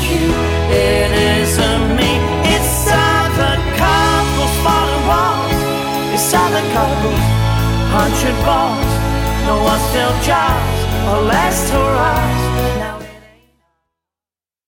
you. It isn't me. It's other couples falling walls. It's other couples, 100 balls. No one still jobs or less to rise. Now